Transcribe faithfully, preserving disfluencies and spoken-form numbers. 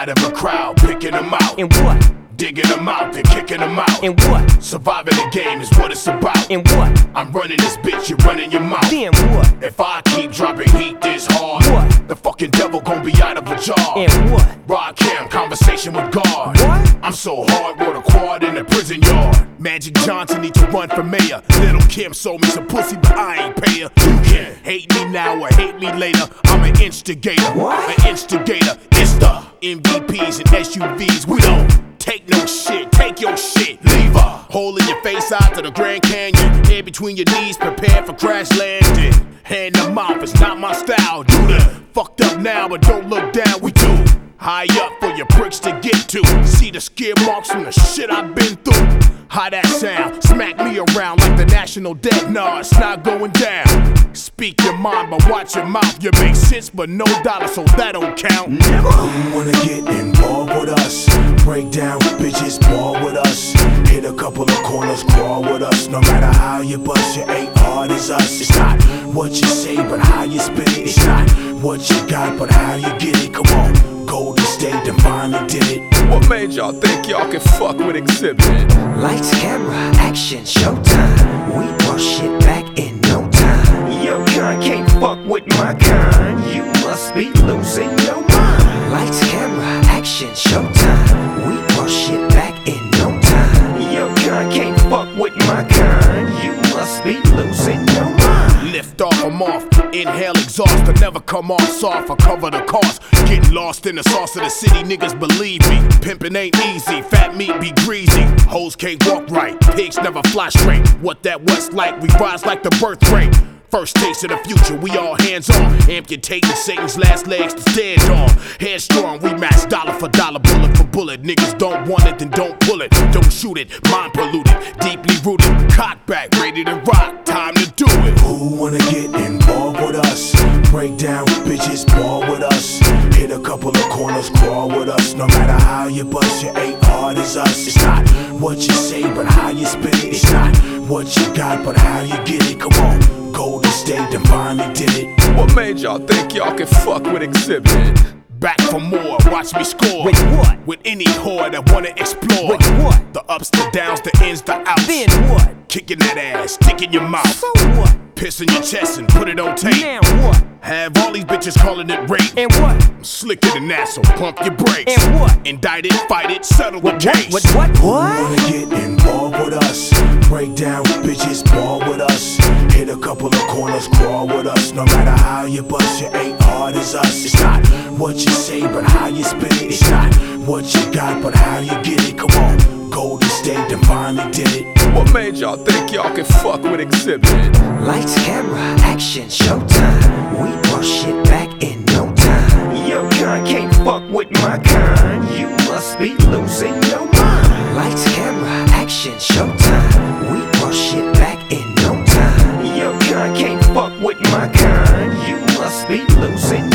Inside of a crowd, picking them out. And what? Digging them out, then kicking them out. And what? Surviving the game is what it's about. And what? I'm running this bitch, you're running your mouth. Then what? If I keep dropping heat this hard, What? the fucking devil gon' be out of a jar. And what? Rod Cam, conversation with God. What? I'm so hard, wrote a quad in the prison yard. Magic Johnson need to run for mayor. Little Kim sold me some pussy, but I ain't pay her. You can hate me now or hate me later. I'm an instigator, What? an instigator. It's the M V Ps and S U Vs. We don't take no shit, take your shit, leave her. Holding your face out to the Grand Canyon. Head between your knees, prepare for crash landing. Hand in mouth, it's not my style. Do the fucked up now, but don't look down. We do high up for your pricks to get to. See the skid marks from the shit I've been through. How that sound? Smack me around like the national debt. Nah, it's not going down. Speak your mind, but watch your mouth. You make sense, but no dollar, so that don't count. Never. Who wanna get involved with us? Break down with bitches, ball with us. Hit a couple of corners, crawl with us. No matter how you bust, you ain't hard as us. It's not what you say, but how you spit it. It's not what you got, but how you get it. Come on, Golden State and finally did it. What made y'all think y'all can fuck with Exhibit? Lights, camera, action, showtime. We brought shit back in no time. Your kind can't fuck with my kind. You must be losing your mind. Lights, camera, action, showtime. We brought shit back in no time. Your kind can't fuck with my kind. You must be losing your mind. Lift off, I'm off. Inhale, exhaust, I never come off soft. I cover the cost. Getting lost in the sauce of the city, niggas believe me. Pimpin' ain't easy, fat meat be greasy. Hoes can't walk right, pigs never fly straight. What that West like, we rise like the birth rate. First taste of the future, we all hands on. Amputating Satan's last legs to stand on. Headstrong, we match dollar for dollar, bullet for bullet. Niggas don't want it, then don't pull it. Don't shoot it, mind polluted, deeply rooted. Cock back, ready to rock, time to do it. Who wanna get involved with us? Break down with bitches, ball with us. Hit a couple of corners, crawl with us. No matter how you bust, you ain't hard as us. It's not what you say, but how you spit it. It's not what you got, but how you get it. Come on, Golden State and finally did it. What made y'all think y'all can fuck with Exhibit? Back for more, watch me score. With what? With any whore that wanna explore. With what? The ups, the downs, the ins, the outs. Then what? Kicking that ass, stick in your mouth. So what? Piss in your chest and put it on tape. Now what? Have all these bitches calling it rape. And what? I'm slicker than that, so pump your brakes. And what? Indict it, fight it, settle the What? case. What? What? Who What? wanna get involved with us? Break down with bitches, ball with us. Hit a couple of corners, crawl with us. No matter how you bust, you ain't hard as us. It's not what you say, but how you spit it. It's not what you got, but how you get it. Come on, Golden State and finally did it. What made y'all think y'all can fuck with Exhibit? Lights, camera, action, showtime. We brought shit back in no time. Your kind can't fuck with my kind. You must be losing your mind. Lights, camera, action, showtime. We brought shit back in no time. Your kind can't fuck with my kind. You must be losing